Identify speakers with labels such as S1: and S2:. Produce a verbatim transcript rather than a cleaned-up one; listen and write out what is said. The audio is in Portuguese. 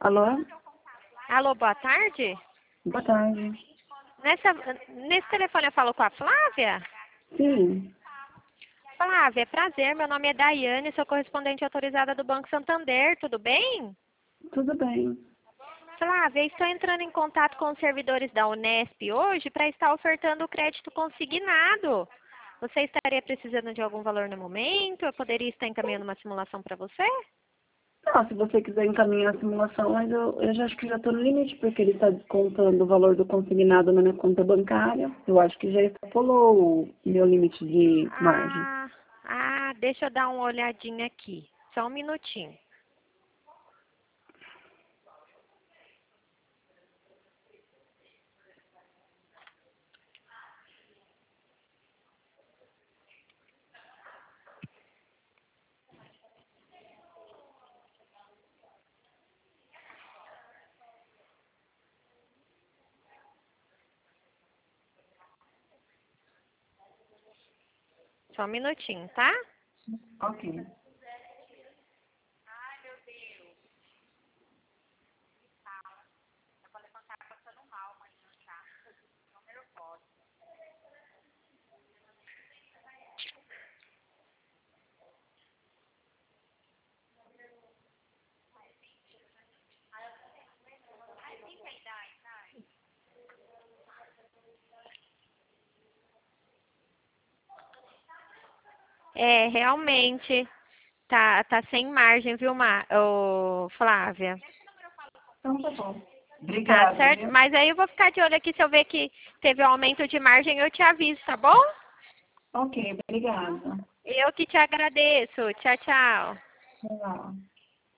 S1: Alô?
S2: Alô, boa tarde.
S1: Boa tarde.
S2: Nessa, nesse telefone eu falo com a Flávia?
S1: Sim.
S2: Flávia, prazer, meu nome é Daiane, sou correspondente autorizada do Banco Santander, tudo bem?
S1: Tudo bem.
S2: Flávia, estou entrando em contato com os servidores da Unesp hoje para estar ofertando o crédito consignado. Você estaria precisando de algum valor no momento? Eu poderia estar encaminhando uma simulação para você?
S1: Não, se você quiser encaminhar a simulação, mas eu, eu já acho que já estou no limite, porque ele está descontando o valor do consignado na minha conta bancária. Eu acho que já extrapolou o meu limite de margem.
S2: Ah, ah, deixa eu dar uma olhadinha aqui. Só um minutinho. Só um minutinho, tá?
S1: Ok.
S2: É, realmente, tá, tá sem margem, viu, Ma, ô, Flávia?
S1: Então tá bom.
S2: Tá
S1: Obrigada,
S2: certo?
S1: viu?
S2: Mas aí eu vou ficar de olho aqui, se eu ver que teve um aumento de margem, eu te aviso, tá bom?
S1: Ok, obrigada.
S2: Eu que te agradeço. Tchau, tchau.
S1: Sei lá.